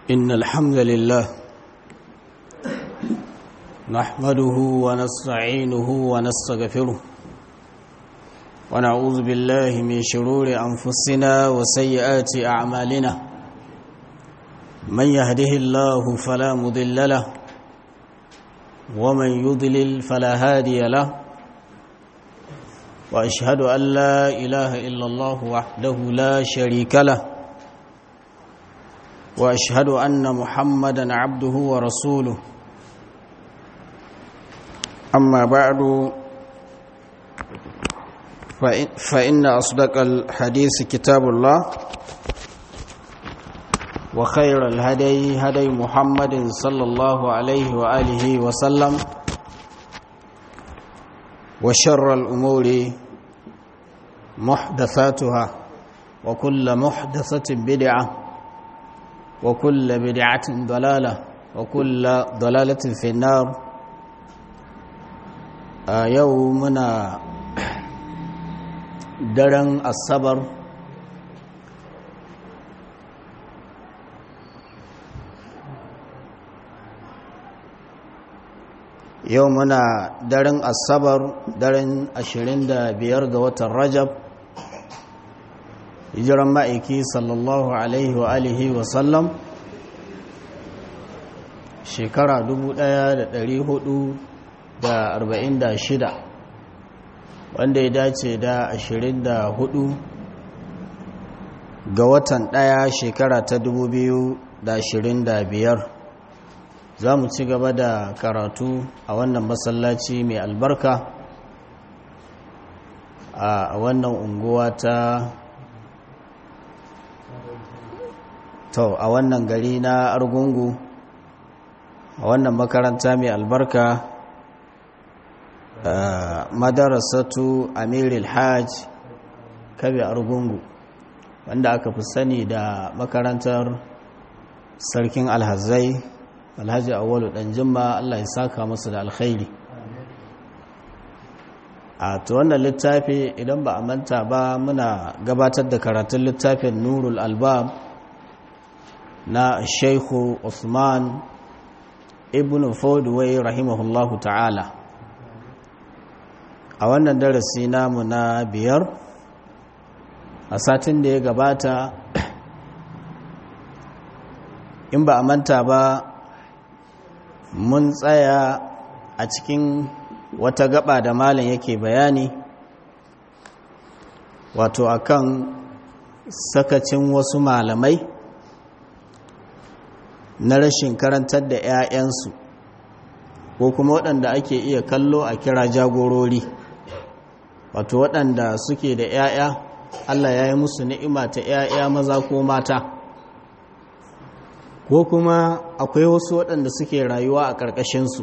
إن الحمد لله نحمده ونستعينه ونستغفره ونعوذ بالله من شرور أنفسنا وسيئات أعمالنا من يهده الله فلا مضل له ومن يضلل فلا هادي له وأشهد أن لا إله إلا الله وحده لا شريك له وأشهد أن محمدًا عبده ورسوله أما بعد فإن أصدق الحديث كتاب الله وخير الهدي هدي محمد صلى الله عليه وآله وسلم وشر الأمور محدثاتها وكل محدثة بدعة وكل بدعة ضلالة وكل ضلالة في النار يومنا درن الصبر يومنا درن الصبر درن 25 ga watan Rajab hijiran ma'aiki sallallahu alaihi wa alihi wa sallam shekara 1446 wanda ya dace da 24 ga watan 1 shekara ta 2025 za mu ci gaba da karatu a wannan masallaci mai albarka a wannan unguwa ta a wannan gari na Argungu a wannan makaranta mai albarka madarasatu Amirul Hajj Kabe Argungu wanda aka fi sani da makarantar sarkin alhazai Alhaji Awwalu Danjimma Allah ya saka masa da alkhairi a to wannan littafi idan ba a manta ba muna gabatar da karatun littafin Nurul Albab na Sheikhu Usman ibn Fodway rahimahullahu ta'ala a wannan darasi namu na 5 a satin da ya gabata in ba a manta ba mun tsaya a cikin wata gaba da malam yake bayani wato akan sakacin wasu malamai na rashin karantar da 'ya'yansu ko kuma waɗanda ake iya kallo a kira jagorori wato waɗanda suke da 'ya'ya Allah ya yi musu ni'ima ta 'ya'ya maza ko mata ko kuma akwai wasu waɗanda suke rayuwa a ƙarƙashinsu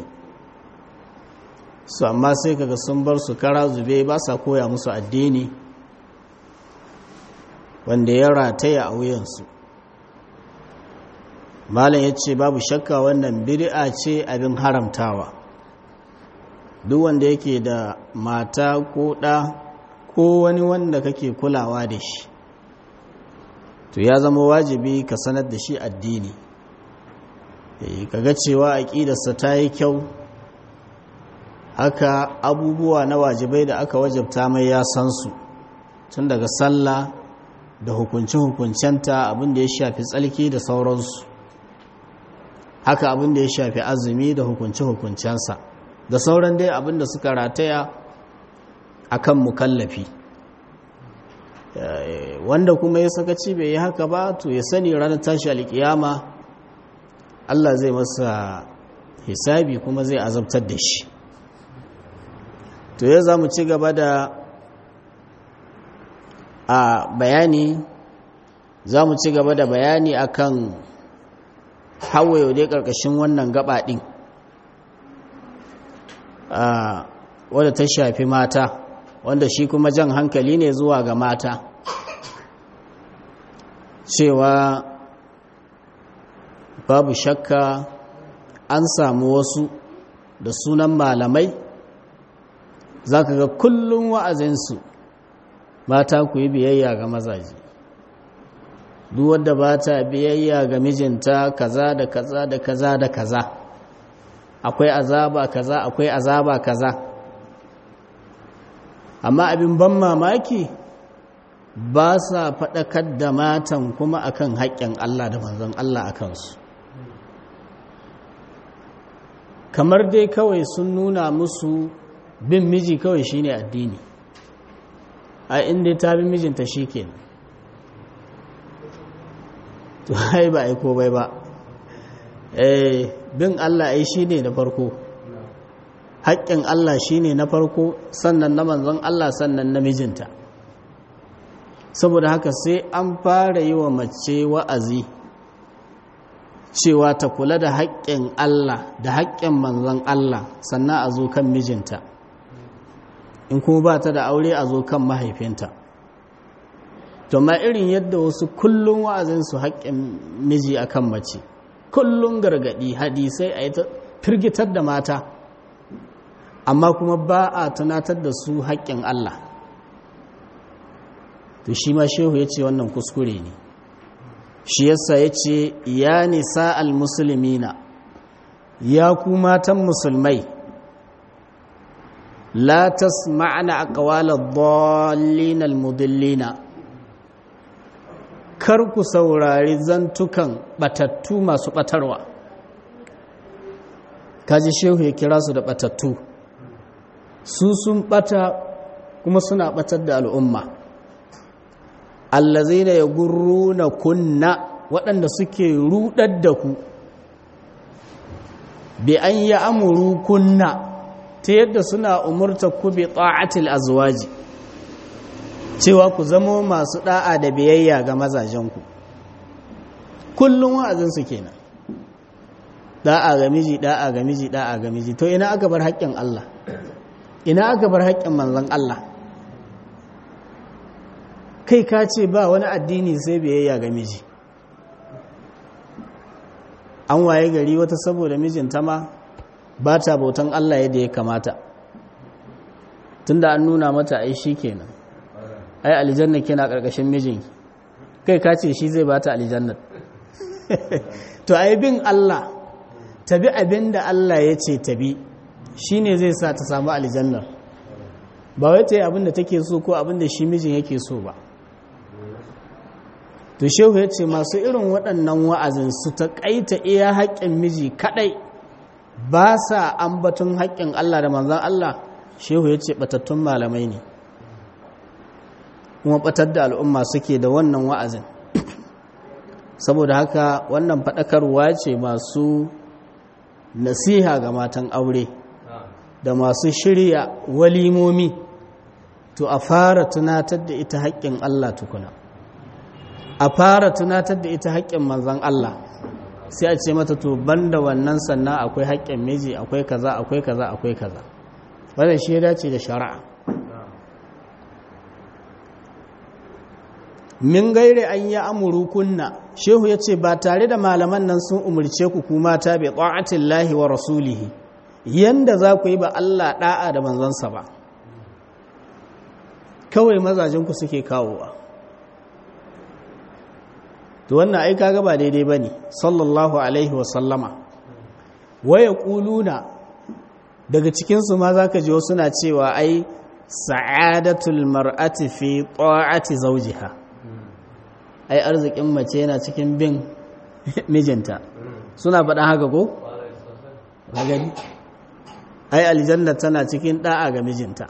su amma sai kaga sun bar su kara zube ba sa koya musu addini wanda ya rataya a wuyansu malam ya ce babu shakka wannan bid'a ce abin haramtawa duk wanda yake da mata ko ɗa ko wani wanda kake kulawa da shi to ya zama wajibi ka sanar da shi addini kaga cewa aƙidarsa ta yi kyau haka abubuwa na wajibai da aka wajabta mai ya san su tun daga sallah da hukunce-hukuncenta abin da ya shafi tsalki da sauransu haka abin da ya shafi azumi da hukunce-hukuncensa da sauran dai abin da suka rataya akan mukallafi wanda kuma ya sakaci bai yi haka ba to ya sani ranar tashi alkiyama Allah zai masa hisabi kuma zai azabtar da shi to ya za mu ci gaba da bayani akan hawa yau dai ƙarƙashin wannan gaba ɗin wadda ta shafi mata wanda shi kuma jan hankali ne zuwa ga mata cewa babu shakka an samu wasu da sunan malamai za ka ga kullum wa'azinsu mata ku yi biyayya ga mazaje duk wadda ba ta biyayya ga mijinta kaza da kaza da kaza da kaza, akwai azaba kaza akwai azaba kaza. Amma abin ban mamaki ba sa faɗakar da matan kuma akan haƙƙin Allah da manzon Allah a kansu, kamar dai kawai sun nuna musu bin miji kawai shine addini, a inda ta bi mijinta shikenan. To ai ba aiko bai ba, bin Allah ai shine na farko, haƙƙin Allah shine na farko, sannan na manzon Allah, sannan na mijinta. Saboda haka sai an fara yi wa mace wa'azi cewa ta kula da haƙƙin Allah da haƙƙin manzon Allah, sannan a zo kan mijinta, in kuma ba ta da aure a zo kan mahaifinta. To ma irin yadda wasu kullum wa'azinsu haƙƙin miji akan mace, kullum gargaɗi hadisai a yi ta firgitar da mata, amma kuma ba a tunatar da su haƙƙin Allah. To shi ma shehu ya ce wannan kuskure ne. Shi yasa ya ce, ya nisa al-musulmina, ya ku matan musulmai, la tasma'na aqwala dhallin al-mudillina, kar ku saurari zantukan batattu masu batarwa. Kaji shehu ya kira su da batattu, su sun bata kuma suna batar da al'umma. Allazina yagurruna kunna, waɗanda suke rudar da ku, bi an ya'muru kunna, ta yadda suna umurta ku bi ta'atil azwaji, cewa ku zamo masu da'a da biyayya ga mazajenku. Kullum wa'azinsu kenan, da'a ga miji, da'a ga miji, da'a ga miji. To ina aka bar haƙƙin Allah, ina aka bar haƙƙin manzon Allah? Kai ka ce ba wani addini sai biyayya ga miji, an waye gari wata saboda mijinta ma ba ta bautan Allah yadda ya kamata, tunda an nuna mata ai shi kenan, ai aljanna kina ƙarƙashin mijinki, kai ka ce shi zai ba ta aljanna. To ai bin Allah, tabi abin da Allah ya ce tabi, shi ne zai sa ta samu aljannar, ba wai ta yi abin da take so ko abin da shi mijin yake so ba. To shehu ya ce masu irin waɗannan wa'azin su ta ƙaita iya haƙƙin miji kaɗai, ba sa ambaton haƙƙin Allah da manzan Allah. Shehu ya ce ɓatattun malamai ne, kuma ɓatar da al'umma suke da wannan wa'azin. Saboda haka wannan faɗakarwa ce masu nasiha ga matan aure da masu shirya walimomi, to a fara tunatar da ita haƙƙin Allah tukuna, a fara tunatar da ita haƙƙin manzan Allah, sai a ce mata to banda wannan sannan akwai haƙƙin miji, akwai kaza akwai kaza akwai kaza. Wannan shi ya dace da shari'a. Min gaire an yi amuru kunna, shehu ya ce ba tare da malaman nan sun umarce ku kuma ta bi ta'atillahi wa rasulihi, yanda za ku yi ba Allah da'a da manzansa ba, kawai mazajenku suke kawowa. To wannan ai kaga ba daidai bane. Sallallahu alaihi wa sallama waya quluna, daga cikin su ma zaka ji wasu na cewa ai sa'adatul mar'ati fi ta'ati zawjiha, ai arzikin mace yana cikin bin mijinta. Suna faɗan haka ko? Gani ai aljanna tana cikin da'a ga mijinta.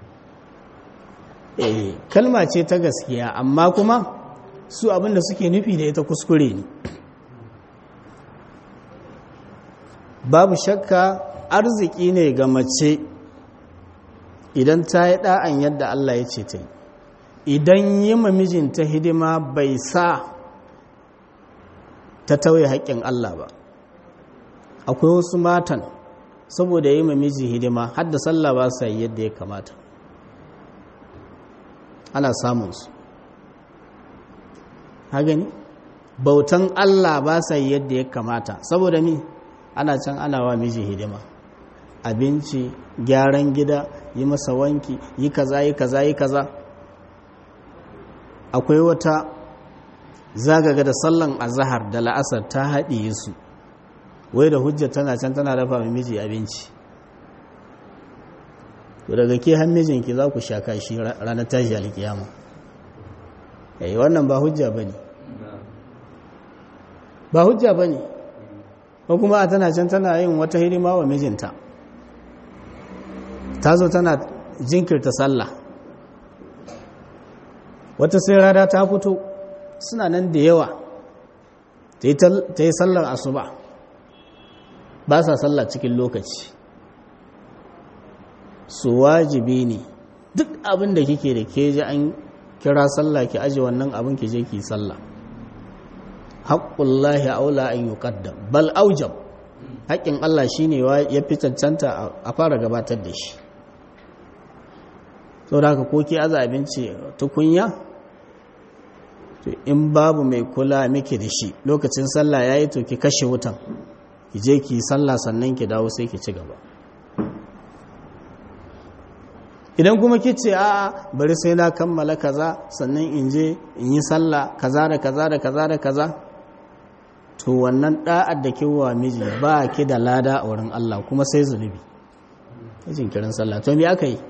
Kalma ce ta gaskiya, amma kuma su abinda suke nufi da ita kuskure ne. Babu shakka arziki ne ga mace idan ta yi ɗa'an yadda Allah ya ce ta yi, idan yi mijinta hidima bai sa ta tauye haƙƙin Allah ba. Akwai wasu matan saboda yi miji hidima har da sallah ba sa yi yadda ya kamata, ana samunsu. Ha gani bautan Allah ba sa yi yadda ya kamata, saboda ni ana can ana wa miji hidima, abinci, gyaran gida, yi masa wanki, yi kaza yi kaza yi kaza. Akwai wata zagaga da sallan azahar da la'asar ta haɗiye su wai da hujja tana can tana dafa mai miji abinci, to daga ke har mijinki za ku sha kashi ranar tashi alkiyama. Wannan ba hujja ba ne, ba hujja ba ne. Ko kuma a tana can tana yin wata hidima wa mijinta, ta zo tana jinkirta sallah, wata sai rana ta fito, suna nan da yawa, ta yi sallar asuba, ba sa sallah cikin lokaci. Su wajibi ne duk abin da kike da ke ji an kira sallah ki aje wannan abin ki je ki sallah. Haqqullahi aula an yuqaddam bal aujab, haƙƙin Allah shine ya fi cancanta a fara gabatar da shi. Saboda haka ko ki aza abinci tukunya, to in babu mai kula miki da shi lokacin sallah yayi, to ki kashe wutan ki je ki sallah sannan ki dawo sai ki ci gaba. Idan kuma kice a'a bari sai na kammala kaza sannan in je in yi sallah kaza da kaza da kaza da kaza, to wannan da'ar da kiwa miji ba ki da lada a wurin Allah kuma sai zunubi. Yajin kiran sallah to me aka yi?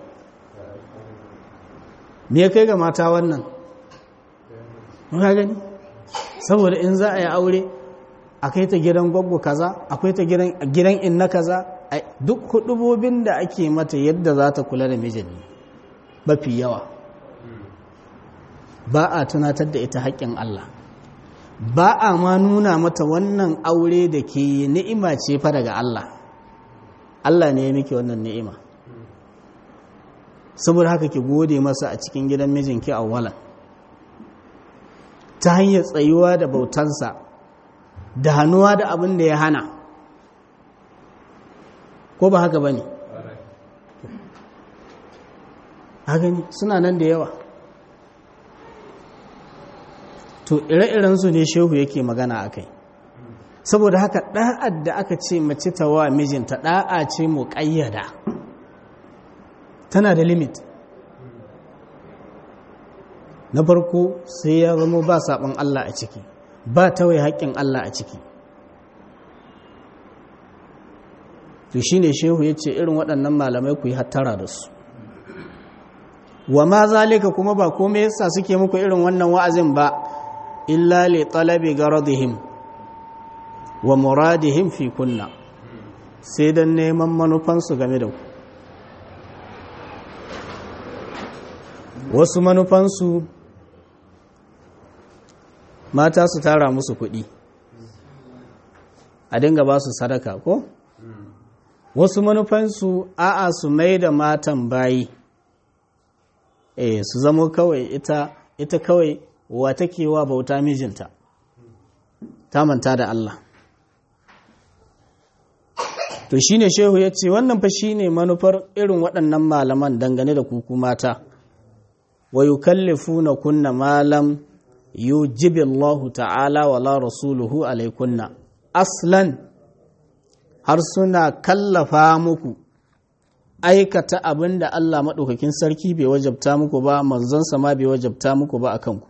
Me ya kai ga mata wannan? Mun ga gani saboda in za a yi aure akai ta gidan gwaggo kaza, akwai ta gidan inna kaza, duk hudubobin da ake mata yadda za ta kula da mijin mafi yawa ba a tunatar da ita haƙƙin Allah, ba a ma nuna mata wannan aure da ke ni'ima ce fa daga Allah. Allah ne ya miki wannan ni'ima, saboda haka ki gode masa a cikin gidan mijinki awwalan ta hanyar tsayuwa da bautansa da hannuwa da abin da ya hana, ko ba haka ba ne? Hagani suna nan da yawa. To ire-irensu ne shehu yake magana a kai. Saboda haka ɗa'ad da aka ce mace ta wa mijinta ɗa'a ce mu ƙayyada, tana da limit. Na farko sai ya zama ba saɓon Allah a ciki, ba tawaye haƙƙin Allah a ciki. To shi ne shehu ya ce irin waɗannan malamai ku yi hattara da su. Wa ma zalika kuma ba komai yasa suke muku irin wannan wa'azin ba, illa li talabi garadihim wa muradihim fi kunna, sai dan neman manufansu game da ku. Wasu manufansu mata su tara musu kuɗi, a dinga ba su sadaka ko? Wasu manufansu a'a su mai da matan bayi, su zamo kawai ita kawai wa take wa bauta mijinta, ta manta da Allah. To shine shehu ya ce wannan fa shine manufar irin waɗannan malaman dangane da kuku mata. Wa yukallifuna kunna ma lam yujibi Allah ta'ala wala rasuluhu alaikunna aslan, har suna kallafa muku aikata abin da Allah maɗaukakin sarki bai wajabta muku ba, manzonsa ma bai wajabta muku ba a kanku.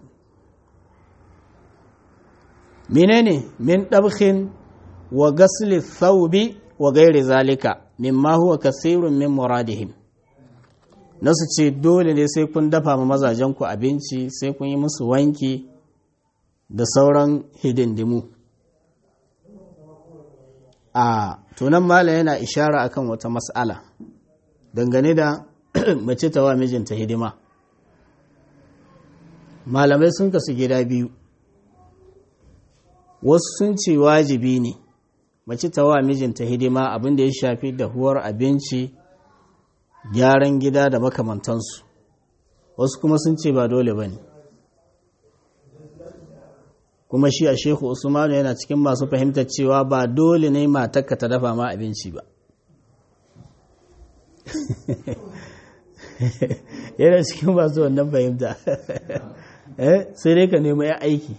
Menene min ɗabkhin wa gasli thawbi wa gairi zalika mimma huwa kasirun min muradihim, nasu ce dole ne sai kun dafa ma mazajenku abinci, sai kun yi musu wanki da sauran hidindimu. A tunan mala yana ishara akan wata mas'ala dangane da mace ta wa mijinta hidima. Malamai sun kasu gida biyu, wasu sun ce wajibi ne mace ta wa mijinta hidima, abin da ya shafi dahuwar abinci, gyaran gida da makamantansu. Wasu kuma sun ce ba dole ba ne, kuma shi a Shehu Usmanu yana cikin masu fahimtar cewa ba dole ne matarka ta dafa ma abinci ba. Yana cikin masu wannan fahimta. Sai dai ka nemi ya aiki,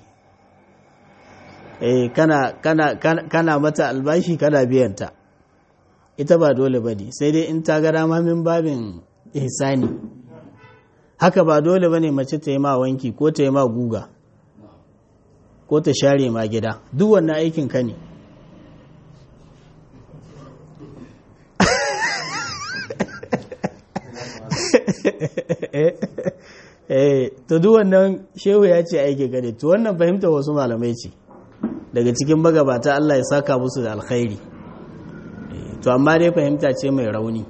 kana mata albashi kana biyanta, ita ba dole ba ne, sai dai in ta ga dama min babin ihsani. Haka ba dole ba ne mace ta yi ma wanki ko ta yi ma guga, ko ta share ma gida, duk wannan aikin ka ne. To duk wannan shehu ya ce aiki gare, to wannan fahimta wasu malamai ce daga cikin magabata, Allah ya saka musu da alkhairi. To amma dai fahimta ce mai rauni,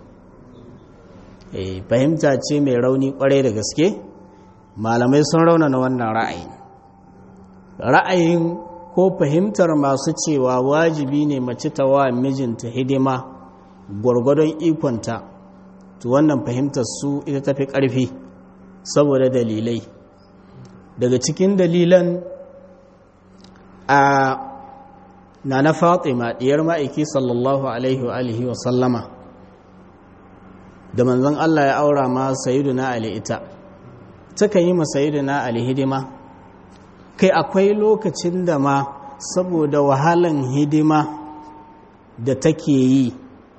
fahimta ce mai rauni kwarai da gaske. Malamai sun raunana wannan ra'ayin ko fahimtar masu cewa wajibi ne mace ta wa mijinta hidima gwargwadon ikonta, to wannan fahimtar su ita tafi ƙarfi saboda dalilai. Daga cikin dalilan a na Fatima diyar ma'aiki sallallahu alaihi wa sallama, da manzon Allah ya aura ma sayyiduna Ali ita, takan yi ma sayyiduna Ali hidima. Kai akwai lokacin da ma saboda wahalan hidima da take yi,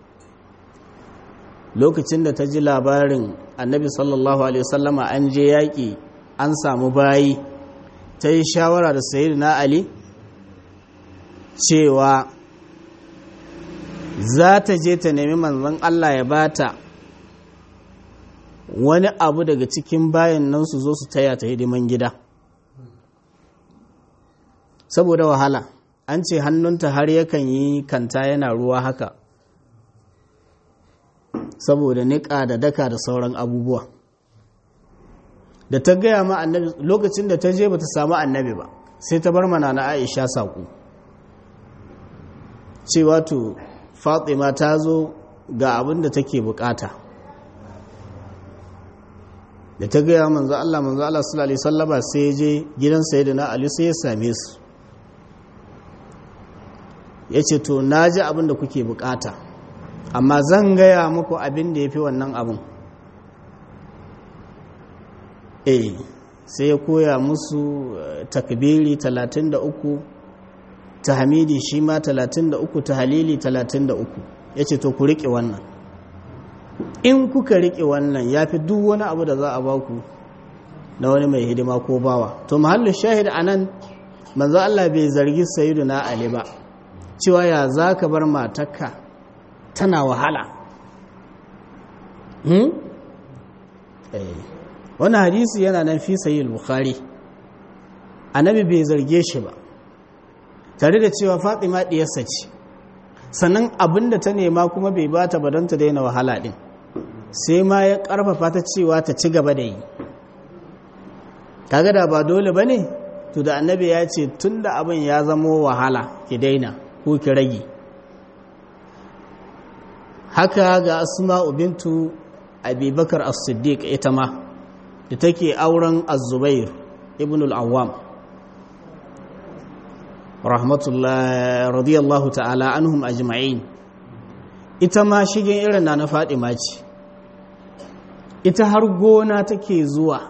lokacin da ta ji labarin annabi sallallahu alaihi wasallama an je yaƙi an samu bayi, ta yi shawara da sayyidina Ali cewa za ta je ta nemi manzon Allah ya bata wani abu daga cikin bayan nan su zo su taya ta hidiman gida, saboda wahala. An ce hannunta har yakan yi kanta yana ruwa haka, saboda niƙa da daka da sauran abubuwa. Da ta gaya ma annabi, lokacin da ta je ba ta samu annabi ba, sai ta bar mana na Aisha saƙo cewa to Fatima ta zo ga abin da take bukata. Da ta gaya manzo Allah sallallahu alaihi wasallama sai ya je gidan sayyidina Ali sai ya same su, ya ce to na ji abin da kuke bukata, amma zan gaya muku abin da ya fi wannan abin. Sai ya koya musu takbiri 33, tahmidi shi ma 33, tahlili 33. Ya ce to ku riƙe wannan, in kuka riƙe wannan ya fi duk wani abu da za a baku na wani mai hidima ko bawa. To mahallin shahid a nan, manzo Allah bai zargi sayyiduna Ali ba cewa ya za ka bar matarka tana wahala. Wannan hadisi yana nan fi sahih al-Bukhari, annabi bai zarge shi ba, tare da cewa Fatima diyarsa ce, sannan abinda ta nema kuma bai bata ba don ta daina wahala din, sai ma ya karfafa ta cewa ta ci gaba da yi. Kaga da ba dole bane, to da annabi ya ce tunda abin ya zamo wahala ki daina ko ki rage. Haka ga Asma'u bintu Abi Bakar As-Siddiq ita ma da take auren Az-Zubair ibn al-Awwam radiyallahu ta'ala anhum ajma'in, ita ma shigen irin na Fatima ce. Ita har gona take zuwa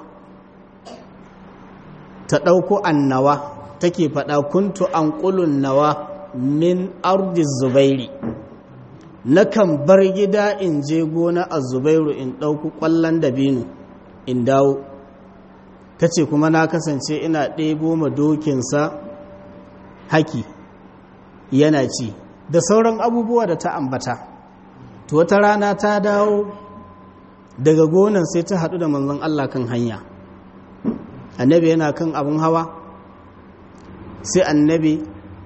ta ɗauko annawa, take faɗa kuntu an ƙulun nawa min ardi Zubairi, nakan bar gida in je gona a Zubairu in ɗauku ƙwallon dabino in dawo. Ta ce kuma na kasance ina ɗebo ma dokinsa haki yana ci, da sauran abubuwa da ta ambata. To wata rana ta dawo daga gonan sai ta haɗu da manzon Allah kan hanya. Annabi yana kan abin hawa, sai annabi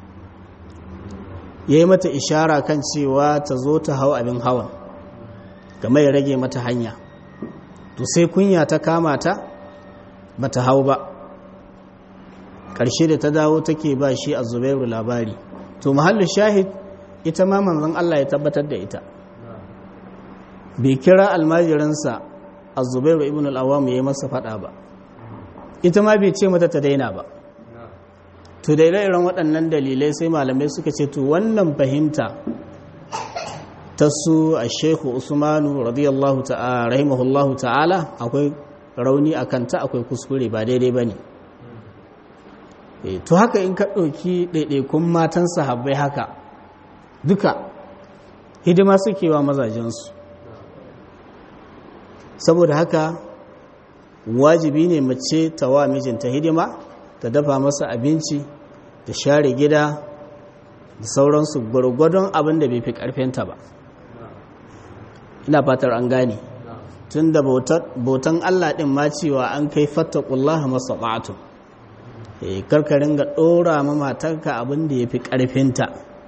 ya yi mata ishara kan cewa ta zo ta hau abin hawan, game ya rage mata hanya. To sai kunya ta kama ta, ba ta hau ba. Ƙarshe da ta dawo take ba shi a Zubairu labari. To mahallin shahid, ita ma manzon Allah ya tabbatar da ita. Bai kira almajiransa a Zubairu ibn al-Awwam ya yi masa faɗa ba, ita ma bai ce mata ta daina ba. To da irin waɗannan dalilai sai malamai suka ce to wannan fahimta ta su a Sheikhu Usmanu radiyallahu ta'ala rahimahullahu ta'ala akwai rauni a kanta, akwai kuskure, ba daidai ba ne. To haka in ka ɗauki ɗaiɗaikun matan sahabbai haka duka hidima suke wa mazajensu. Saboda haka wajibi ne mace ta wa mijinta hidima, ta dafa masa abinci, da share gida da sauransu gwargwadon abin da bai fi ƙarfinta ba. Ina fatar an gane tun da bautan Allah ɗin ma cewa an kai fattakullaha mastata'tum, karkarin ga ɗora ma matarka abin da ya fi ƙarfinta.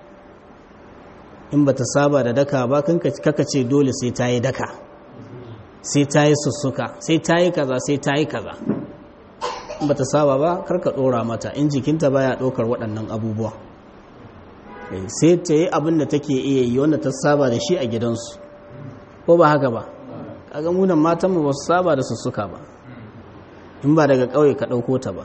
In ba ta saba da daka ba kaka ce dole sai ta yi daka, sai ta yi sussuka, sai ta yi kaza, sai ta yi kaza. In ba ta saba ba karka ɗora mata, in jikinta baya ɗaukar waɗannan abubuwa. Sai ta yi abin da take iya yi wanda ta saba da shi a gidansu, ko ba haka ba? Kaga munan matanmu ba su saba da sussuka ba, in ba daga ƙauye ka ɗauko ta ba.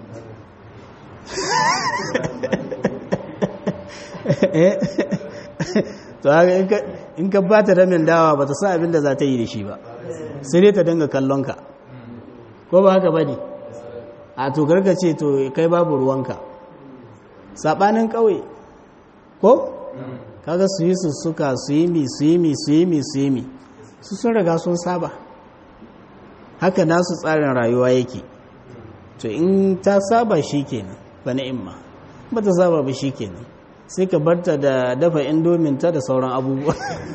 To haka in ka ba ta ramin dawa ba ta sa abin da za ta yi da shi ba, sai dai ta dinga kallon ka, ko ba haka ba ne? A to karka ce to kai babu ruwanka. Saɓanin ƙauye ko? Kaga su yi sussuka, su yi mi su sun riga sun saba, haka nasu tsarin rayuwa yake. To in ta saba shi kenan ba ni'imma, ba ta saba ba shi kenan sai ka barta da dafa indominta da sauran abubuwa.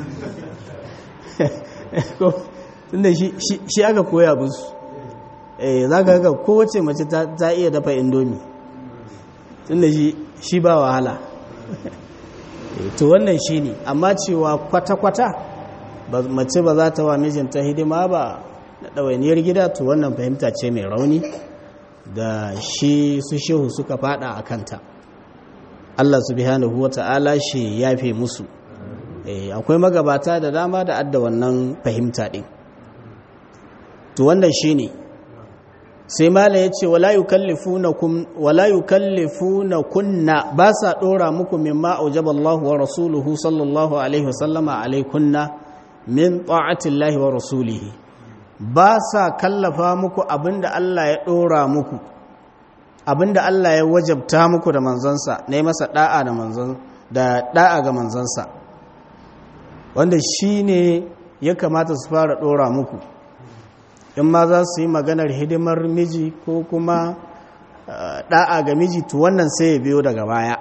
Tunda shi aka koya musu. Za ka ga kowace mace ta iya dafa indomi, tunda shi ba wahala. To wannan shi ne, amma cewa kwata-kwata mace ba za ta wa mijinta hidima ba da ɗawainiyar gida, to wannan fahimta ce mai rauni da shi su shehu suka fada a kanta. Allah subhanahu wa ta'ala shi ya fi musu. Akwai magabata da dama da adda wannan fahimta ɗin. To wannan shi ne, sai mala ya ce wala yukallifuna kunna, ba sa ɗora muku mimma aujaba Allah wa rasuluhu sallallahu alaihi wasallama alaikunna min ta'atillahi wa rasulihi, ba sa kallafa muku abinda Allah ya ɗora muku, abinda Allah ya wajabta muku da manzansa, na yi masa da'a ga manzansa, wanda shi ne ya kamata su fara ɗora muku. In ma za su yi maganar hidimar miji ko kuma da'a ga miji, to wannan sai ya biyo daga baya.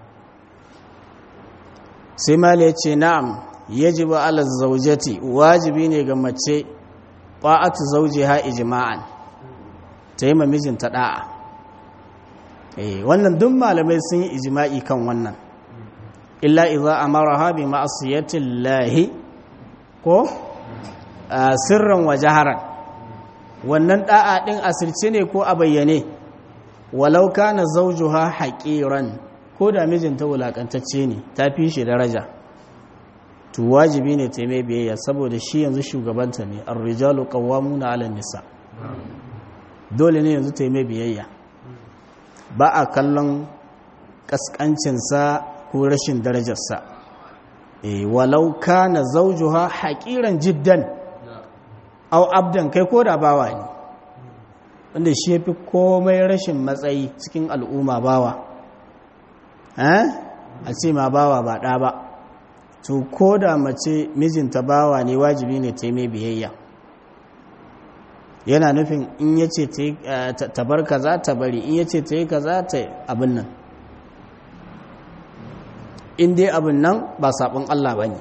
Sai mala ya ce na'am yajibu ala zaujati, wajibi ne ga mace ta'atu zawjiha ijma'an, ta yi ma mijinta da'a. Wannan duk malamai sun yi ijma'i kan wannan, illa idza amaraha bi ma'siyatillahi ko sirran wa jaharan. Wannan da'a din asirce ne ko a bayyane, walau kana zawjuha haqiran, ko da mijinta wulakantacce ne, ta fi shi daraja, to wajibi ne ta mai biyayya, saboda shi yanzu shugabanta ne. Ar-rijalu qawwamuna 'ala an-nisa, dole ne yanzu ta mai biyayya. Ba a kallon kaskancinsa ko rashin darajarsa. Walau kana zawjuha haqiran jiddan aw abdan, kai ko da bawa ne, wanda shi yafi komai rashin matsayi cikin al'umma, bawa. A ce ma bawa ba ɗa ba, to ko da mace mijinta bawa ne, wajibi ne ta yi mai biyayya. Yana nufin in ya ce ta bar kaza ta bari, in ya ce ta yi kaza ta abin nan, in dai abin nan ba saɓon Allah ba ne.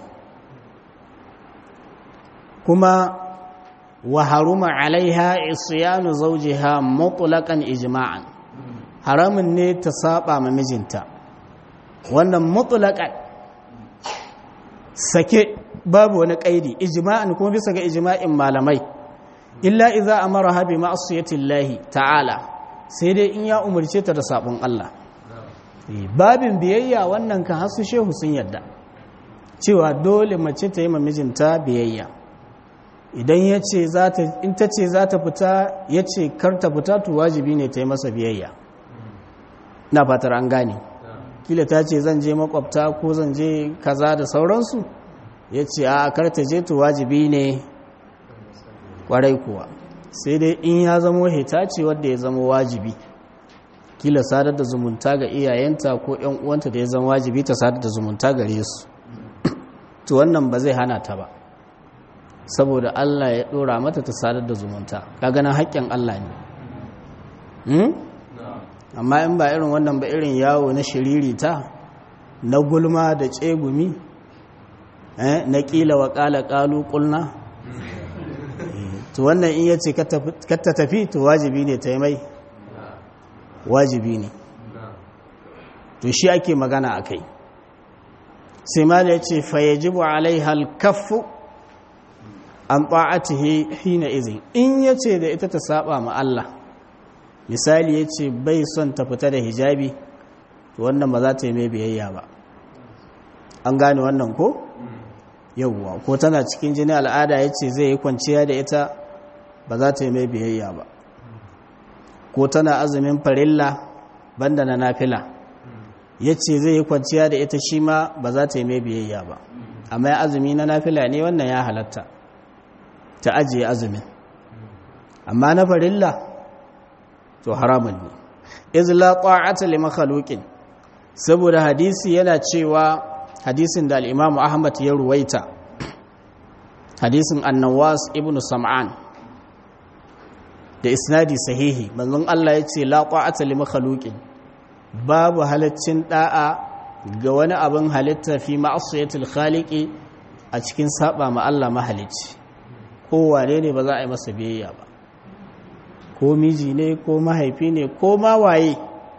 Kuma wa haruma alaiha isyanu zawjiha mutlaqan ijma'an, haramun ne ta saba ma mijinta, wannan mutlaqan sake, babu wani kaidi, ijma'an kuma bisa ga ijma'in malamai, illa idza amaraha bi ma'siyatillahi ta'ala, sai dai in ya umarce ta da sabon Allah. Babin biyayya wannan kan hasu shehu sun yadda cewa dole mace ta yi ma mijinta biyayya. Idan in ta ce za ta fita, ya ce kar ta fita, to wajibi ne ta yi masa biyayya. Na fatar an gane. Kila ta ce zan je makwabta ko zan je kaza da sauransu, ya ce a kar ta je, to wajibi ne kwarai kuwa. Sai dai in ya zamo hitaci wadda ya zama wajibi, kila sadar da zumunta ga iyayenta ko ‘yan uwanta da ya zama wajibi ta sadar da zumunta gare su, to wannan ba zai hana ta ba, saboda Allah ya ɗora mata ta sadar da zumunta, kaga nan haƙƙin Allah ne. amma in ba irin wannan ba irin yawo na shiririta na gulma da tsegumi na ƙila wa ƙala ƙalu ƙulna to wannan in yace ka ta tafi to wajibi ne ta yi mai wajibi ne to shi ake magana a kai sai mala ya ce fayajibu alaiha alkaffu an ta'atihi hina izin in yace da ita ta saba ma Allah misali yace bai son ta fita da hijabi to wannan ba za ta yi mai biyayya ba an gane wannan ko yawwa ko tana cikin jini al'ada yace zai yi kwanciya da ita ba za ta yi mai biyayya ba ko tana azumin farilla banda na nafila yace zai yi kwanciya da ita shi ma ba za ta yi mai biyayya ba amma azumi na nafila ne wannan ya halatta ta ajiye azumin amma na farilla to haramun ne izla ta'ata li makhluqin saboda hadisi yana cewa hadisin da al-Imam Ahmad ya ruwaita hadisin An-Nawas ibn Sam'an da isnadi sahihi manzon Allah yace la ta'ata li makhluqin babu halaccin da'a ga wani abin halitta fi ma'asiyatil khaliqi a cikin saba ma Allah mahalicci kowane ne ba za a yi masa biyayya ba ko miji ne ko mahaifi ne ko ma waye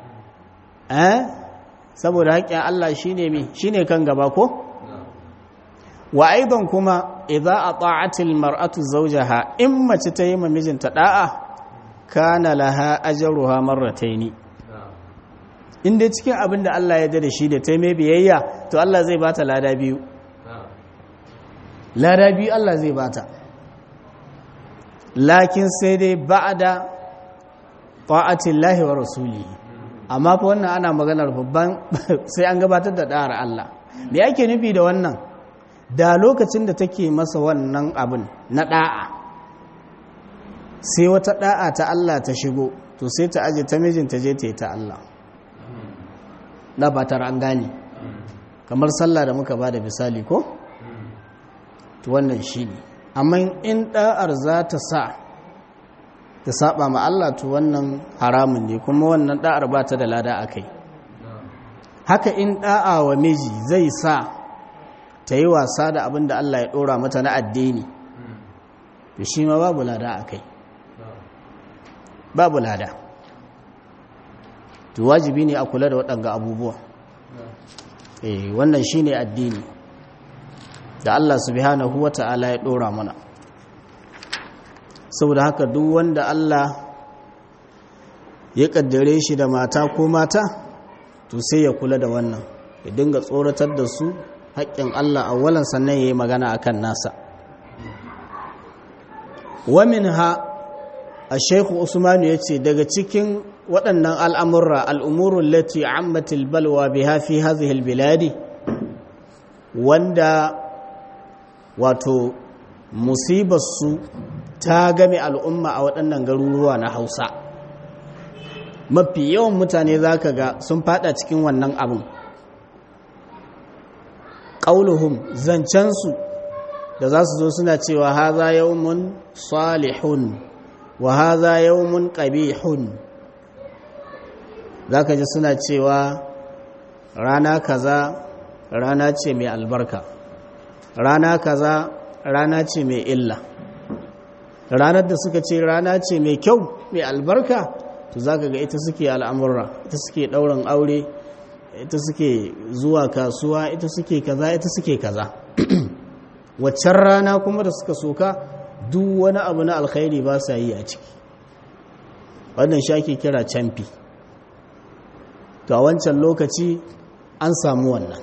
saboda haƙƙin Allah shine kan gaba ko wa aidan kuma idza ata'atil mar'atu zawjaha in mace ta yi ma mijinta da'a kana laha ajruha marrataini in dai cikin abin da Allah ya da shi da ta mai biyayya to Allah zai bata lada biyu Allah zai bata lakin sai dai ba'da ta'atillahi wa rasulihi amma fa wannan ana maganar babban sai an gabatar da da'ar Allah me yake nufi da wannan da lokacin da take masa wannan abin na da'a sai wata da'a ta Allah ta shigo to sai ta aje ta mijinta je ta yi ta Allah na batar an gane kamar sallah da muka bada misali ko to wannan shine amma in da'ar za ta sa ta saba ma Allah to wannan haramun ne kuma wannan da'ar ba ta da lada akai haka in da'a wa miji zai sa ta yi wasa da abin da Allah ya dora mata na addini to shi ma babu lada akai babu lada to wajibi ne a kula da waɗanga abubuwa wannan shine addini da Allah subhanahu wata'ala ya ɗora mana saboda haka duk wanda Allah ya kaddare shi da mata ko mata to sai ya kula da wannan ya dinga tsoratar da su haƙƙin Allah awwalan sannan yayi magana akan nasa wa minha Sheikh Usman ya ce daga cikin waɗannan al'amurra al'umurun lati ammatil balwa biha fi hazihil biladi wanda wato musibarsu ta game al'umma a waɗannan garuruwa na Hausa mafi yawan mutane za ka ga sun fada cikin wannan abin ƙauluhum zancensu da za su zo suna cewa haza yawmun salihun wa haza yawmun qabihun zaka ji suna cewa rana kaza rana ce mai albarka rana kaza rana ce mai illa ranar da suka ce rana ce mai kyau mai albarka to zaka ga ita suke al'amurra ita suke ɗaurin aure ita suke zuwa kasuwa ita suke kaza waccan rana kuma da suka soka duk wani abu na alkhairi ba sa yi a ciki wannan shi ake kira camfi to a wancan lokaci an samu wannan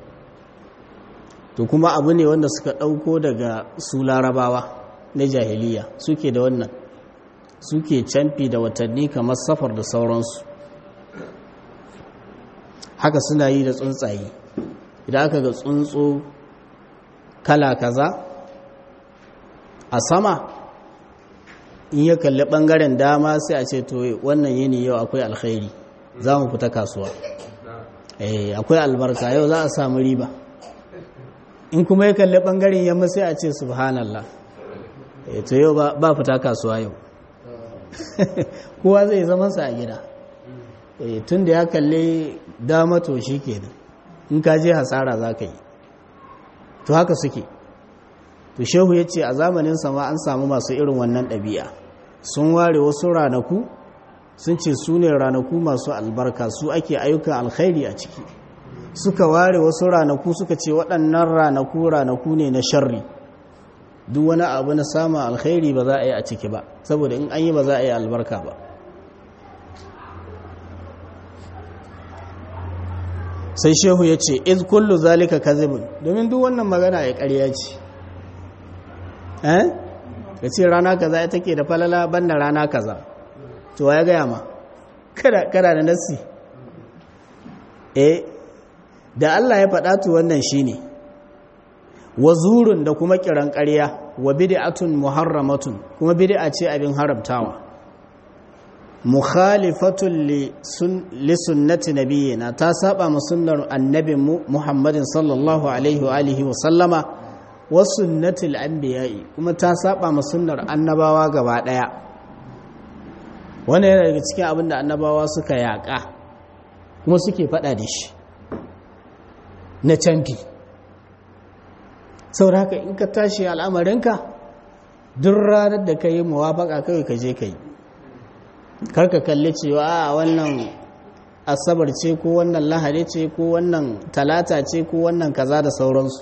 to kuma abu ne wanda suka ɗauko daga su larabawa na jahiliya suke da wannan suke camfi da watanni kamar safar da sauransu haka suna yi da tsuntsaye idan aka ga tsuntsu kala kaza a sama in ya kalli bangaren dama sai a ce to wannan yini yau akwai alkhairi za mu fita kasuwa akwai albarka yau za a samu riba in kuma ya kalli bangaren yamma sai a ce subhanallah to yau ba fita kasuwa yau kowa zai zamansa a gida tun da ya kalle dama to shi kenan in ka je hasara za ka yi to haka suke to shehu ya ce a zamanin sama an samu masu irin wannan ɗabi'a sun ware wasu ranaku sun ce su ne ranaku masu albarka su ake ayyukan alkhairi a ciki suka ware wasu ranaku suka ce waɗannan ranaku ne na sharri duk wani abu na samun alkhairi ba za a yi a ciki ba saboda in an yi ba za a yi albarka ba sai shehu ya ce iz kullu zalika kazibun domin duk wannan magana ya ƙarya ce ka ce rana kaza ya take da falala banda rana kaza to ya gaya ma kada da nassi da Allah ya faɗa to wannan shine wa zurun da kuma kiran ƙarya wa bid'atun muharramatun kuma bid'a ce abin haramtawa mukhalifatun li sunnati nabiyina ta saba ma sunnar annabin Muhammadin sallallahu alaihi wa alihi wa sallama wa sunnatil anbiya'i kuma ta saba ma sunnar annabawa gaba daya wannan yana daga cikin abin da annabawa suka yaƙa kuma suke faɗa da shi na canfi saboda haka in ka tashi al'amarinka duk ranar da ka yi muwafaka kawai ka je ka yi karka kalli cewa a wannan asabar ce ko wannan lahadi ce ko wannan talata ce ko wannan kaza da sauransu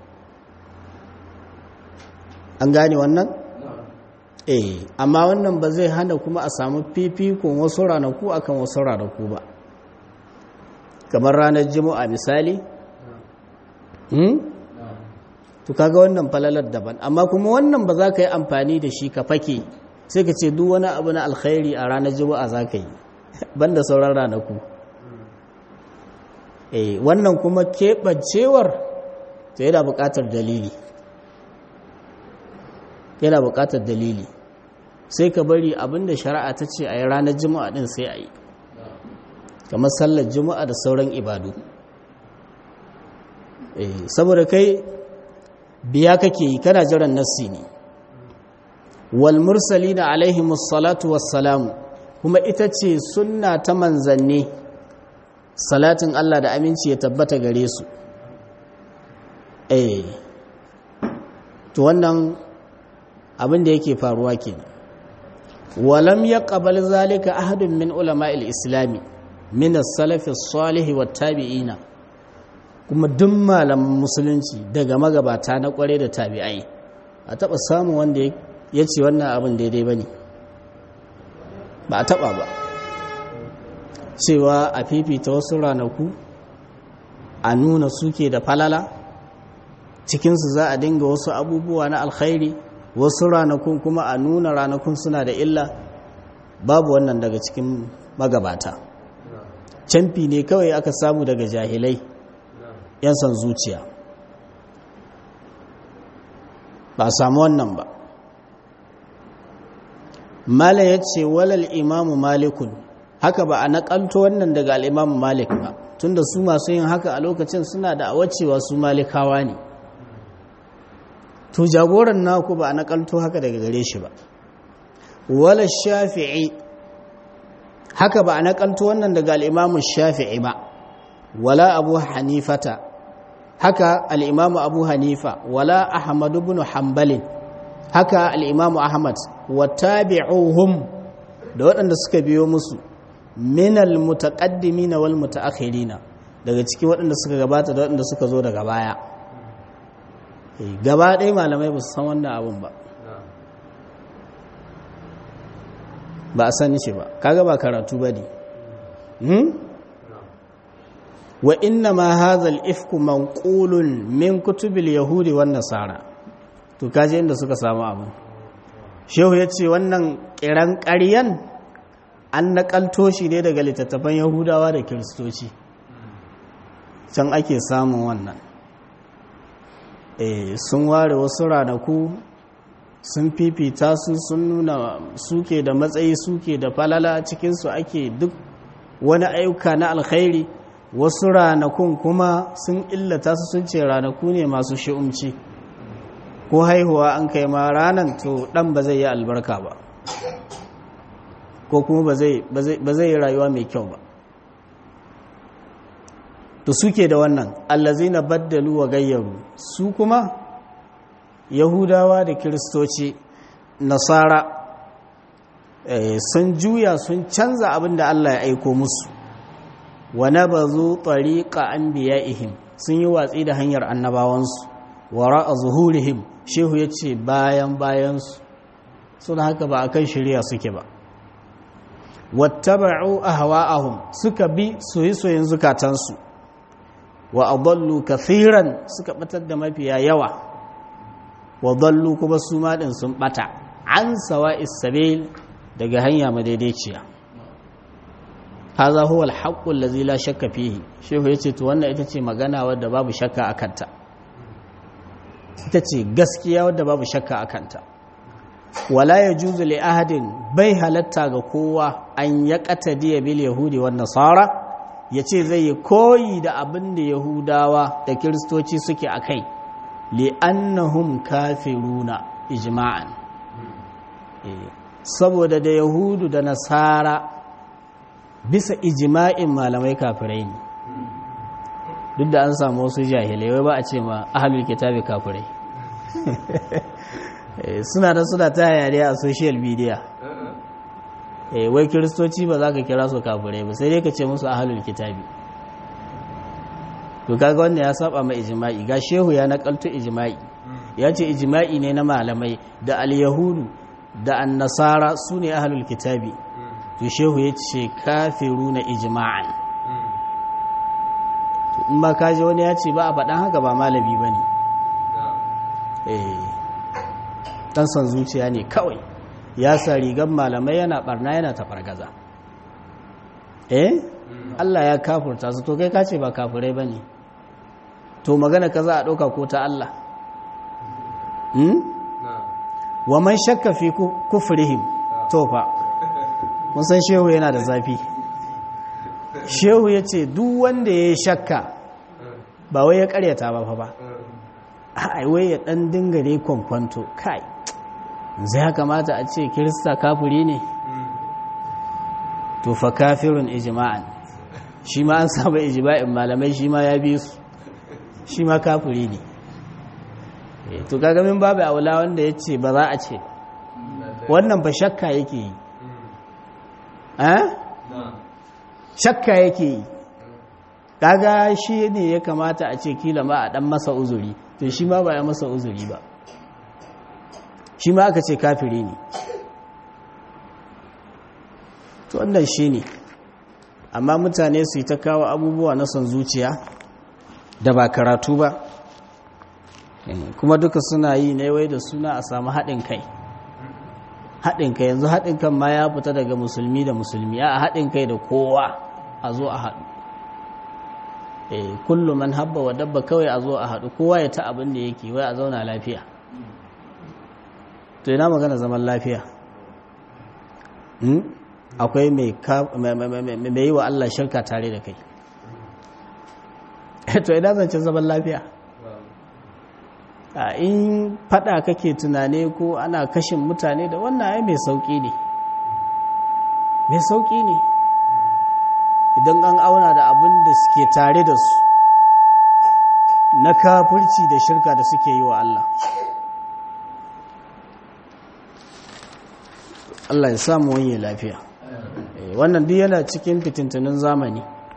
an gane wannan? Amma wannan ba zai hana kuma a samu fifikon wasu ranaku akan wasu ranaku ba kamar ranar juma'a misali to kaga wannan falalar daban amma kuma wannan ba za ka yi amfani da shi ka fake sai ka ce duk wani abu na alkhairi a ranar juma'a za ka yi banda sauran ranaku wannan kuma keɓancewar ta yana buƙatar dalili sai ka bari abinda shari'a ta ce a yi ranar juma'a din sai a yi kamar sallar juma'a da sauran ibadu saboda kai biya kake yi kana jiran nassi ne wal mursalina alaihimus salatu wassalamu kuma ita ce sunna ta manzanni salatin Allah da aminci ya tabbata gare su to wannan abin da yake faruwa kenan walam yaqbal zalika ahadun min ulama'il islami min as-salaf as-salih wat-tabi'ina kuma duk malaman musulunci daga magabata na kware da tabi'ai a taba samu wanda ya ce wannan abin daidai bane ba a taba ba cewa a fifita wasu ranaku a nuna suke da falala cikinsu za a dinga wasu abubuwa na alkhairi wasu ranakun kuma a nuna ranakun suna da illa babu wannan daga cikin magabata camfi ne kawai aka samu daga jahilai yan san zuciya ba samu wannan ba mala ya ce walal imamu malikun haka ba a nakalto wannan daga al'imamu malik ba tunda su masu yin haka a lokacin suna da awacewa su malikawa ne to jagoran naku ba a nakalto haka daga gare shi ba wala shafi'i haka ba a nakalto wannan daga al'imamu shafi'i ba wala abu hanifata haka al'imamu abu hanifa wala ahmadu bin hanbalin haka al'imamu ahmad wa tabi'uhum da waɗanda suka biyo musu minal mutaqaddimina wal mutaakhirina daga ciki waɗanda suka gabata da waɗanda suka zo daga baya gaba ɗaya malamai ba su san wannan abin ba ba a sani shi ba kaga ba karatu ba ne wa inna ma hadha al-ifku manqulun min kutubil yahudi wan nasara to kaje inda suka samu abin shehu yace wannan kiran ƙaryan an nakalto shi ne daga littattafan yahudawa da kiristoci can ake samun wannan sun ware wasu ranaku sun fifita su sun nuna suke da matsayi suke da falala cikinsu ake duk wani ayyuka na alkhairi wasu ranakun kuma sun illata su sun ce ranaku ne masu shi'umci ko haihuwa an kai ma ranan to dan ba zai yi albarka ba ko kuma ba zai yi rayuwa mai kyau ba to suke da wannan allazina baddalu wa gayyaru, su kuma yahudawa da kiristoci nasara sun juya sun canza abin da Allah ya aiko musu, wa nabazu tariqa anbiya'ihim, sun yi watsi da hanyar annabawansu, wara'a zuhurihim, shehu yace bayansu suna haka ba akan shari'a suke ba, wattaba'u ahwa'ahum, suka bi soyayyen zukatansu, wa adallu kathiran, suka batar da mafiya yawa, wa dallu kuma su ma din sun bata an sawa'is sabil, daga hanya madaidaiciya. Haza huwa al-haqqu allazi la shakka fihi, shehu yace to wannan ita ce magana wadda babu shakka akanta, ita ce gaskiya wadda babu shakka akanta. Wala yajuzu li ahadin, bai halatta ga kowa an yaqtadi bil yahudi wan nasara, yace zai yi koyi da abin da yahudawa da kiristoci suke akai, li annahum kafiruna ijma'an, saboda da yahudu da nasara bisa ijma'in malamai kafirai ne, duk da an samu wasu jahilai wai ba a ce ma ahlul kitabi kafirai suna ta hayaniya a social media, wai kiristoci ba za ka kira su kafirai ba sai dai ka ce musu ahlul kitabi. to kaga wanda ya saba mai ijma'i, ga shehu ya nakalto ijma'i, ya ce ijma'i ne na malamai da al-yahudu da an-nasara su ne ahlul kitabi, to shehu ya ce kafiruna ijma'an. in ma kaji wani ya ce ba a faɗan haka ba malami ba ne, ɗan son zuciya ne kawai, ya sa rigar malamai yana ɓarna yana taɓargaza. Allah ya kafurta su, to kai ka ce ba kafurai ba ne, to magana ka za a ɗauka ko ta Allah? Wa man shakka fi kufrihim, to fa mun san shehu yana da zafi. Shehu ya ce duk wanda ya yi shakka, ba wai ya karyata ba fa ba, ai wai ya ɗan dinga dai kwankwanto, kai zai kamata a ce kirista kafiri ne, to fa kafirun ijma'an, shi ma an samu ijma'in malamai, shi ma ya bi su, shi ma kafiri ne. To kaga min babu aula wanda ya ce ba za a ce, wannan ba shakka yake yi, shakka yake yi, kaga shi ne ya kamata a ce kila ma a dan masa uzuri, to shi ma ba ya masa uzuri ba, shi ma aka ce kafiri ne. to wannan shi ne, amma mutane su yi ta kawo abubuwa na son zuciya da ba karatu ba, kuma duka suna yi ne wai da suna a samu haɗin kai. Haɗin kai yanzu, haɗin kan ma ya fita daga musulmi da musulmi, a haɗin kai da kowa a zo a haɗu. Kullum man habba wa dabba, kawai a zo a haɗu, kowa ya ta abin da yake, wai a zauna lafiya. To ina magana zaman lafiya? Akwai mai yi wa Allah shirka tare da kai. To ina zancen zaman lafiya? In fada kake tunane ko ana kashin mutane da wannan ai mai sauki ne, mai sauki ne idan an auna da abin da suke tare da su na kafirci da shirka da suke yi wa Allah. Allah ya samu wani lafiya. Wannan duk yana cikin fitintunin zamani.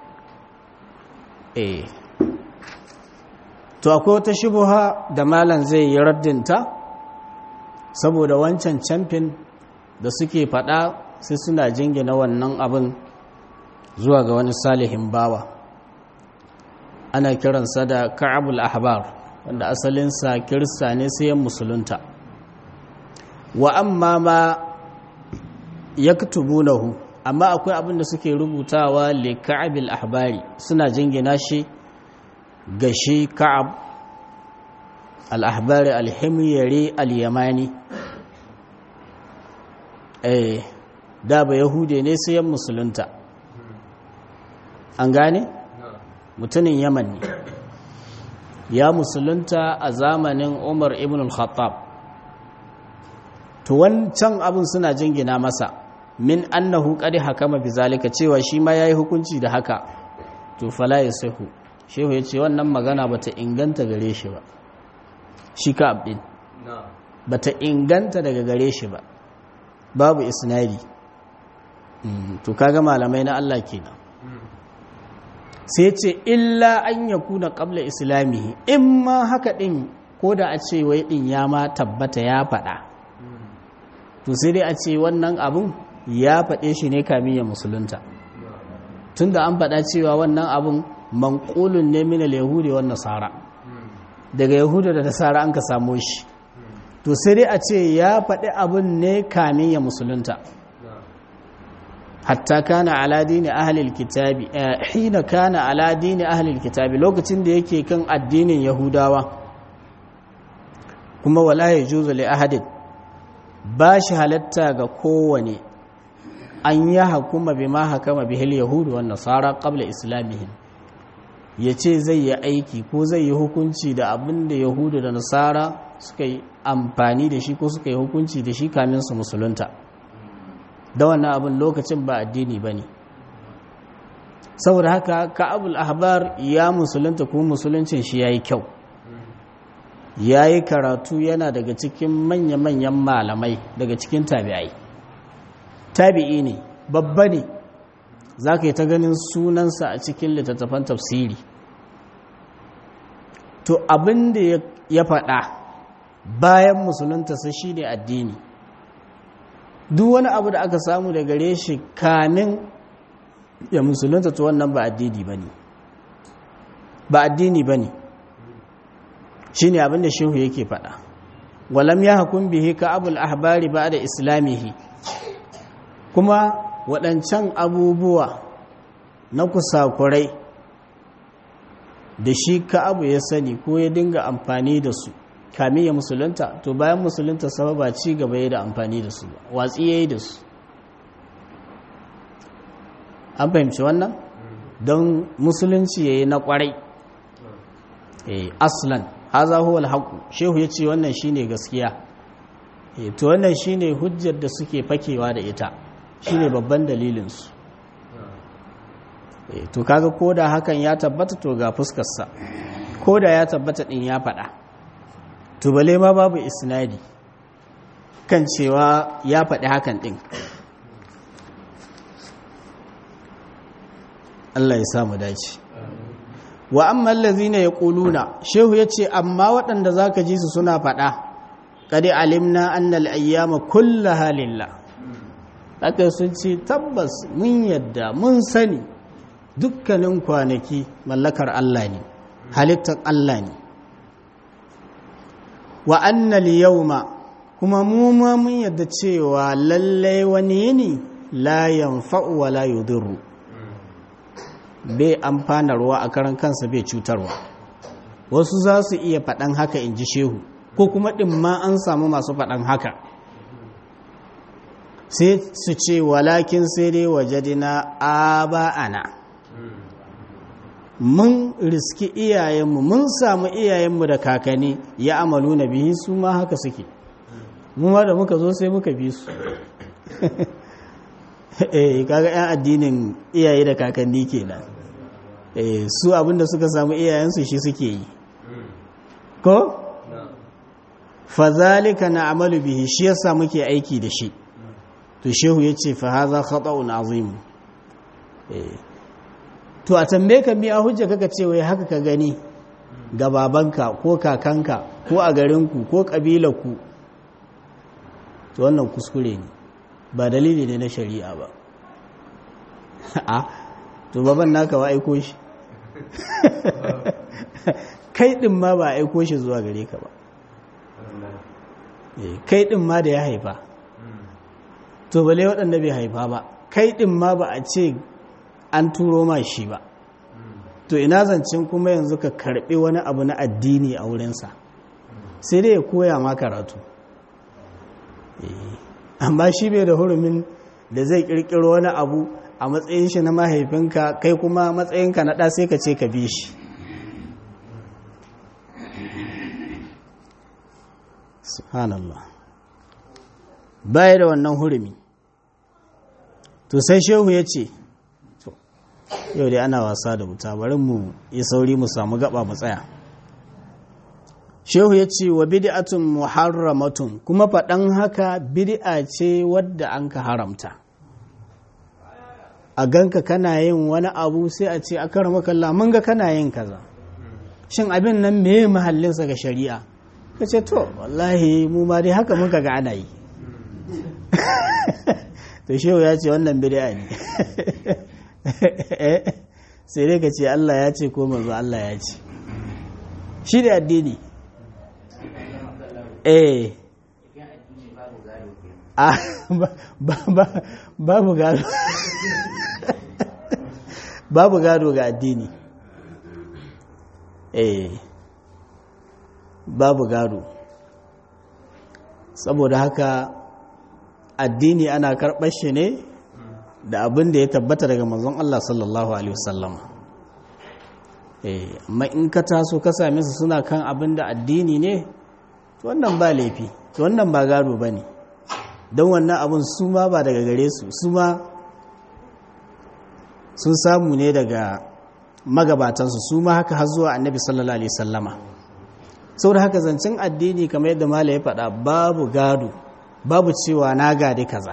To akwai wata shubuha da malam zai yi raddinta, saboda wancan camfin da suke fada sai suna jingina wannan abin zuwa ga wani salihin bawa, ana kiransa da Ka'abul Ahbar, wanda asalinsa kirista ne sai yan musulunta. Wa amma ma yaktubunahu, amma akwai abin da suke rubutawa li Ka'abil Ahbari, suna jingina shi ga shi Ka'ab al-Ahbari al-Himyari al-Yamani. Da ba Yahude ne sai yan musulunta, an gane? Mutumin Yaman ne, ya musulunta a zamanin Umar ibn al-Khattab. To wancan abin suna jingina masa, min annahu qad hakama bizalika, cewa shi ma yayi hukunci da haka, to fala yasahu, shehu ya ce wannan magana bata inganta gare shi ba, shi Ka'ab din bata inganta daga gare shi ba, babu isnadi. To kaga malamai na Allah kenan. Sai ce illa an yakuna qabla islamihi, in ma haka din ko da a ce wai din ya ma tabbata ya faɗa, to sai dai a ce wannan abun ya faɗe shi ne kamin ya musulunta, tunda an faɗa cewa wannan abun manqulun ne min al-yahudi wan nasara, daga yahuda da nasara an ka samo shi, to sai dai a ce ya faɗi abun ne kamin ya musulunta. Hatta kana ala dini ahlil kitabi, hina kana ala dini ahlil kitabi, lokacin da yake kan addinin yahudawa. Kuma wala yajuzu li ahadin, ba shi halatta ga kowane an yi hakuma bima hakama bihil yahudu wan nasara qabla islamihim, yace zai yi aiki ko zai yi hukunci da abin da yahudu da nasara suka yi amfani da shi ko suka yi hukunci da shi kamin su musulunta, da wannan abin lokacin ba addini ba ne. Saboda haka Ka'abul Ahbar ya musulunta kuma musuluncin shi ya yi kyau, ya yi karatu, yana daga cikin manya-manyan malamai daga cikin tabi'ai. Tabi'i ne, babba ne, za ka yi ta ganin sunansa a cikin littattafan tafsiri. To abin da ya faɗa bayan musuluntarsa shi ne addini. Duk wani abu da aka samu da gare shi kamin ya musulunta, to wannan ba addini ba ne, ba addini ba ne. Shi ne abin da shehu yake faɗa. Walam ya hakun bihi Ka'abul Ahbari ba da islamihi, kuma waɗancan abubuwa na kusakurai da shi Ka'abu ya sani ko ya dinga amfani da su kamin ya musulunta, to bayan musulunta sama ba ci gaba ya da amfani da su ba, watsi ya yi da su. An fahimci wannan? Don musulunci ya yi na ƙwarai. Aslan haza huwa alhaqu, shehu ya ce wannan shine gaskiya. To wannan shine hujjar da suke fakewa da ita, shine babban dalilinsu. To kaga koda hakan ya tabbata, to ga fuskarsa, koda ya tabbata din ya faɗa, to bale ma babu isnadi kan cewa ya faɗi hakan din. Allah ya samu dace. Wa amma allazina yaquluna, shehu yace amma waɗanda zaka ji su suna faɗa, qad alimna anna al-ayyama kullaha lillah, haka sun ce tabbas mun yadda mun sani dukkanin kwanaki mallakar Allah ne, halittar Allah ne. Wa anna al-yawma, kuma mu ma mun yadda cewa lallai wani yini la yanfa'u wa la yudhirru, bai amfanarwa a karan kansa bai cutarwa. Wasu za su iya faɗan haka in ji shehu, ko kuma ɗin ma an samu masu faɗan haka, sai su ce walakin sai dai wajadina aba'ana, mun riski iyayenmu, mun samu iyayenmu da kakanni ya amalu na bihi, su ma haka suke, mu ma da muka zo sai muka bi su. Kaga 'yan addinin iyaye da kakanni kenan. Su abinda suka samu iyayensu shi suke yi ko? Fazalika na amalu bihi, shi yasa muke aiki da shi. To shehu ya ce fa haza khata'un azim. To a tambaye ka mi a hujja kaka ce wai haka ka gani ga babanka ko kakanka ko a garinku ko kabilarku, to wannan kuskure ne, ba dalili ne na shari'a ba. To baban naka ba aiko shi kai din ma ba aiko shi zuwa gare ka ba, kai din ma da ya haifa, to bale waɗanda bai haifa ba, kai din ma ba a ce an turo ma shi ba. To ina zancen kuma yanzu ka karɓi wani abu na addini a wurinsa, sai dai ya koya ma karatu. Amma shi bai da hurumin da zai ƙirƙiro wani abu a matsayin shi na mahaifinka, kai kuma matsayinka na ɗa sai ka ce ka bi shi. Subhanallah, baya da wannan hurumi. To sai shehu ya ce, yau dai ana wasa da wuta, bari mu yi sauri mu samu gaba mu tsaya. Shehu ya ce wa bid'atun muharramatun, kuma faɗan haka bid'a ce wadda an ka haramta. A ganka kana yin wani abu sai a ce aka rama kalla mun ga kana yin kaza, shin abin nan me mahallinsa ga shari'a? Ka ce to wallahi mu ma dai haka muka ga ana yi. To shehu ya ce wannan bid'a ne. Sai dai ka ce Allah ya ce ko manzo Allah ya ce, shi da addini. Babu gado. Babu gado ga addini. Babu gado. Saboda haka addini ana karɓar shi ne da abin da ya tabbata daga manzon Allah sallallahu alaihi wasallam. Amma in ka taso ka same su suna kan abin da addini ne, to wannan ba laifi, to wannan ba gado bane, don wannan abin su ma ba daga gare su, su ma sun samu ne daga magabatansu, su ma haka har zuwa annabi sallallahu alaihi wasallama. Saboda haka zancen addini kamar yadda mala ya faɗa, babu gado, babu cewa na gade kaza.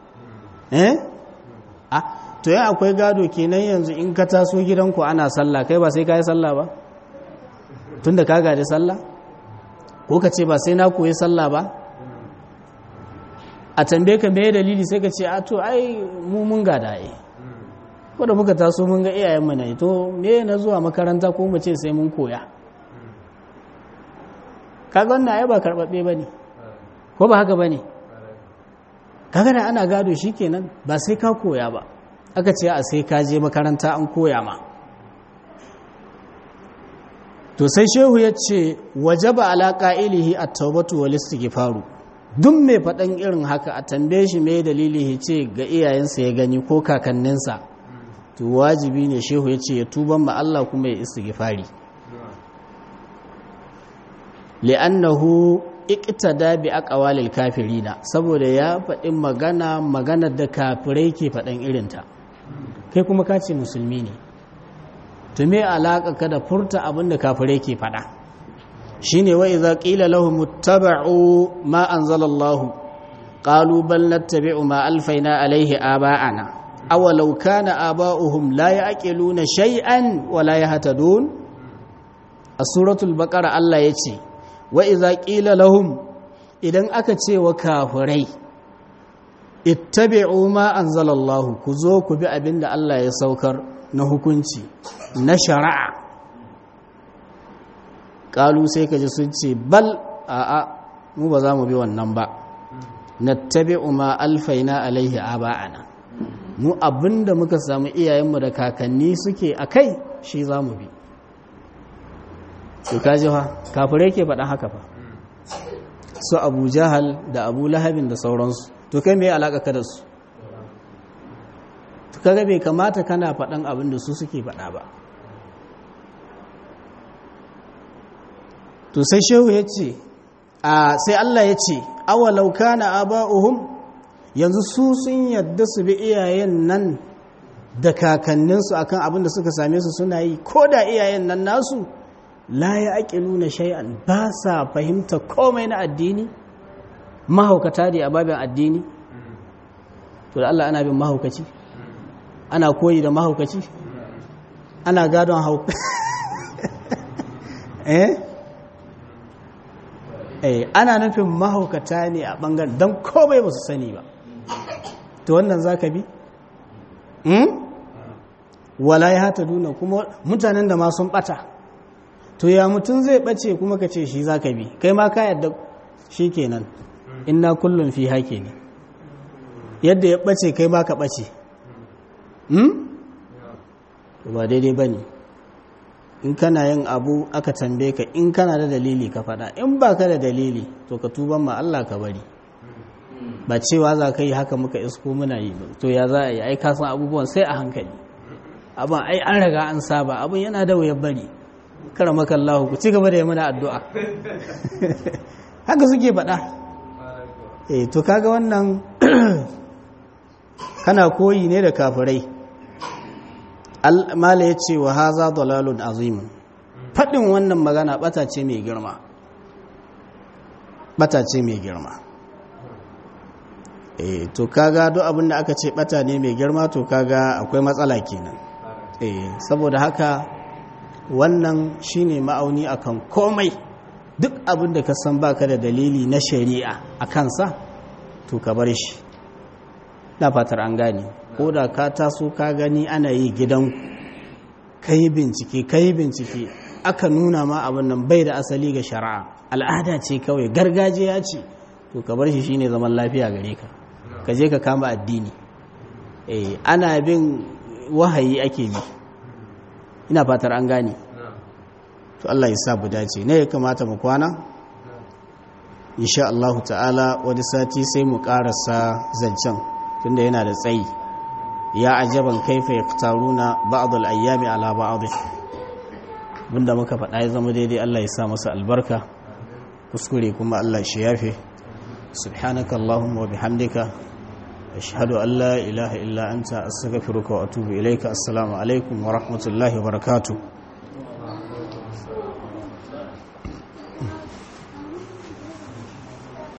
To yin akwai gado kenan yanzu in ka taso gidanku ana sallah, kai ba sai ka yi sallah ba tunda ka gade sallah, ko ka ce ba sai na koyi sallah ba. A tambaye ka me dalili sai ka ce a to ai mu mun gada ai, ko da muka taso mun ga iyayen mu ne, to me na zuwa makaranta ko mu ce sai mun koya? Kaga wannan ai ba karbabbe bane, ko ba haka bane? Kaga da ana gado shikenan ba sai ka koya ba, aka ce a sai ka je makaranta an koya ma. To sai shehu ya ce wajaba ala qa'ilihi at-taubatu wal istighfaru, duk mai faɗan irin haka a tambaye shi mai dalili ce ga iyayensa ya gani ko kakanninsa, to wajibi ne shehu ya ce ya tuban ma Allah kuma ya istighfari. Li'annahu iqtada bi aqwalil kafirina, saboda ya faɗi magana da kafirai ke faɗan irinta, kai kuma ka ce musulmi ne, to me alaka ka da furta abin da kafirai ke faɗa? Shine wa idza qila lahum ittaba'u ma anzalallahu qalu bal nattabi'u ma alfayna alayhi aba'ana aw law kana aba'uhum la ya'qiluna shay'an wa la yahtadun. A suratul baqara Allah yace wa idza qila lahum, idan aka ce wa kafirai ittabi'u ma anzalallahu, ku zo ku bi abinda Allah ya saukar na hukunci na shari'a, qalu sai kaji sun ce bal a'a mu ba za mu bi wannan ba, nattabi'u ma alfaina alaihi aba'ana, mu abinda muka samu iyayenmu da kakanni suke akai shi za mu bi. to kaji fa kafirai ke faɗa haka fa, su Abu Jahal da Abu Lahabin da sauransu, to kai me alaka ka da su? To kaga bai kamata kana faɗan abin da su suke faɗa ba. To sai shehu ya ce sai Allah ya ce awalau kana aba'uhum, yanzu su sun yadda su bi iyayen nan da kakanninsu akan abin da suka same su suna yi, ko da iyayen nan nasu la ya aqiluna shay'an, ba sa fahimta komai na addini, mahaukata da babin addini. To da Allah ana bin mahaukaci, ana koyi da mahaukaci, ana gadon ana nufin mahaukata ne a bangaren don komai ba su sani ba, to wannan za ka bi? Wala ya hata duna, kuma mutanen da ma sun bata, to ya mutum zai bace kuma ka ce shi za ka bi, kai ma ka yadda shi kenan, inna kullum fi hake ne, yadda ya bace kai ma ka bace. Ba daidai ba ne. In kana yin abu aka tambaye ka, in kana da dalili ka faɗa, in ba ka da dalili to ka tuban ma Allah ka bari, ba cewa za ka yi haka muka isko muna yi ba, to ya za a yi, ai ka san abubuwan sai a hankali, abin ai an raga an saba, abin yana da wuyar bari, karamaka Allah ku ci gaba da yi mana addu'a. Haka suke faɗa. To kaga wannan kana koyi ne da kafirai. mala ya ce wa haza dalalun azimun, faɗin wannan magana ɓata ce mai girma, ɓata ce mai girma. To kaga duk abin da aka ce ɓata ne mai girma to kaga akwai matsala kenan. Saboda haka wannan shine ma'auni akan komai, duk abin da ka san baka da dalili na shari'a a kansa to ka bar shi. Na fatar an gane, ko da ka taso ka gani ana yi gidan kai bincike aka nuna ma abin nan bai da asali ga shari'a, al'ada ce kawai, gargajiya ce, to ka bar shi shine zaman lafiya gare ka. Ka je ka kama addini. Ana bin wahayi ake bi. Ina fatar an gane. To Allah ya sa mu dace. Ne ya kamata mu kwana? Insha Allah ta'ala wani sati sai mu karasa zancen tunda yana da tsayi. Ya ajaban kaifa yaktaruna ba'd al-ayyami ala ba'd. Bunda muka faɗa ya zama daidai, Allah ya sa masa albarka. Kuskure kuma Allah shi yafe. Subhanaka Allahumma wa bihamdika ashhadu an la ilaha illa anta astaghfiruka wa atubu ilayka. Assalamu alaikum wa rahmatullahi wa barakatuh.